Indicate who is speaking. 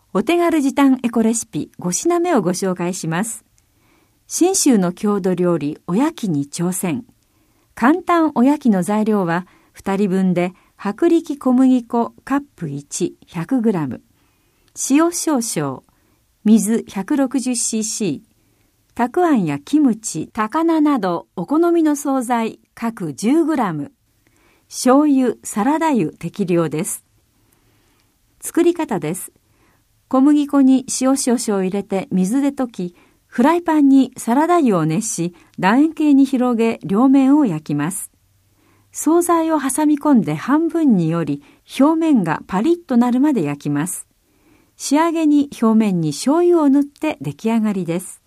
Speaker 1: お手軽時短エコレシピ5品目をご紹介します。信州の郷土料理おやきに挑戦。簡単おやきの材料は2人分で薄力小麦粉カップ1 100g、塩少々、水 160cc、たくあんやキムチ、高菜などお好みの惣菜各 10g、醤油、サラダ油適量です。作り方です。小麦粉に塩少々を入れて水で溶き、フライパンにサラダ油を熱し、楕円形に広げ両面を焼きます。惣菜を挟み込んで半分に折り、表面がパリッとなるまで焼きます。仕上げに表面に醤油を塗って出来上がりです。